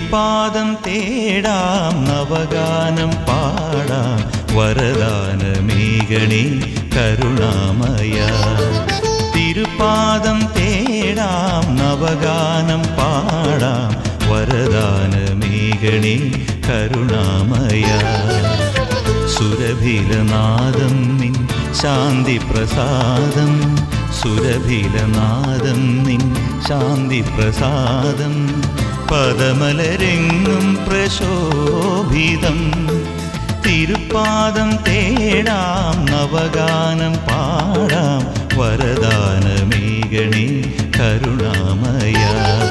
തിരുപ്പാദം തേടാം നവഗാനം പാടാം വരദാനമേകണേ കരുണാമയ. തിരുപ്പാദം തേടാം നവഗാനം പാടാം വരദാനമേകണേ കരുണാമയ. സുരഭിലനാദം നിൻ ശാന്തി പ്രസാദം, സുരഭിലനാദം നിൻ ശാന്തി പ്രസാദം, പദമലരെങ്ങും പ്രശോഭിതം. തിരുപ്പാദം തേടാം നവഗാനം പാടാം വരദാനമേകണേ കരുണാമയ.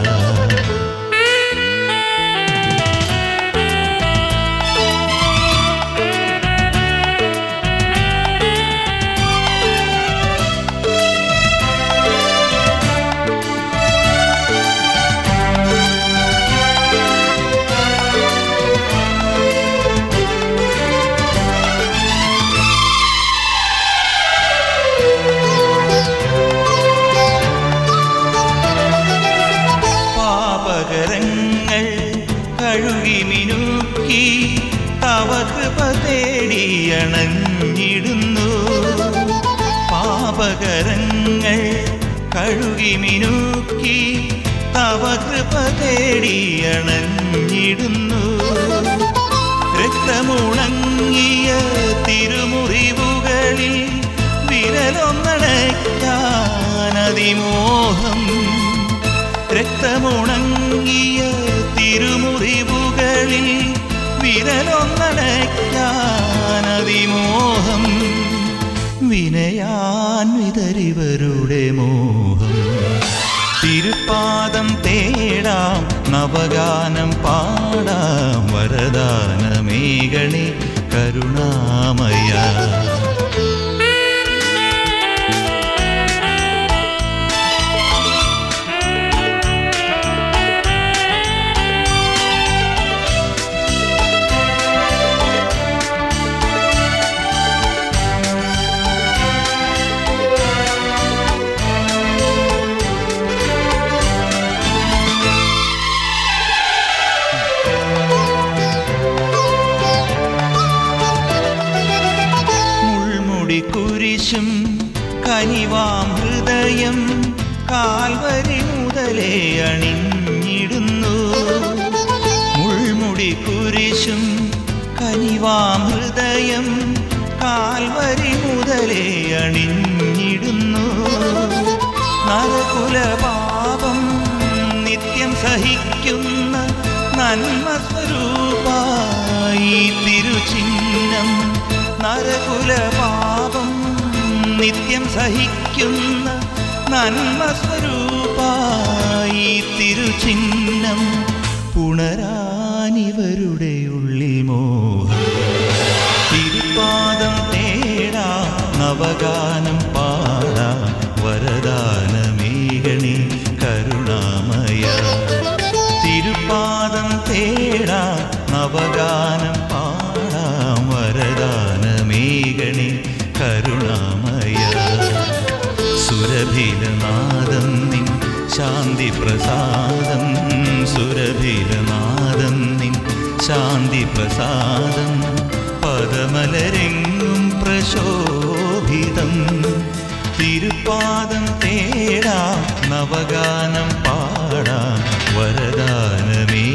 കഴുകി മിനുക്കി തവ കൃപ തേടിയണഞ്ഞിടുന്നു. പാപകരങ്ങൾ കഴുകി മിനുക്കി തവ കൃപ തേടിയണഞ്ഞിടുന്നു. രക്തമുണങ്ങിയ തിരുമുറിവുകളിൽ വിരലൊന്നടയ്ക്കാനതിമോഹം. രക്തമുണങ്ങിയ തിരുമുറിവുകളിൽ വിരലൊന്നടയ്ക്കാനതിമോഹം. വിനയാൻവിതരിവരുടെ മോഹം. തിരുപ്പാദം തേടാം നവഗാനം പാടാം വരദാനമേകണേ കരുണാമയ. കുരിശും കനിവാം ഹൃദയം കാൽവരി മുതലേ അണിഞ്ഞിടുന്നു. മുൾമുടി കുരിശും കനിവാം ഹൃദയം കാൽവരി മുതലേ അണിഞ്ഞിടുന്നു. നരകുലപാപം നിത്യം സഹിക്കുന്ന നന്മ സ്വരൂപായി തിരുചിഹ്നം. നരകുലപാപം നിത്യം സഹിക്കുന്ന നന്മ സ്വരൂപായി തിരുചിഹ്നം. പുണരാനിവരുടെ ഉള്ളിൽ മോഹം. തിരുപ്പാദം തേടാം നവഗാനം പാടാം വരദാനമേകണേ കരുണാമയ. തിരുപ്പാദം തേടാം നവഗാനം പാടാം വരദാനമേകണേ കരുണാമയ. സുരഭിലനാദം നിൻ ശാന്തി പ്രസാദം, സുരഭിലനാദം നിൻ ശാന്തി പ്രസാദം, പദമലരെങ്ങും പ്രശോഭിതം. തിരുപ്പാദം തേടാം നവഗാനം പാടാം വരദാനമേ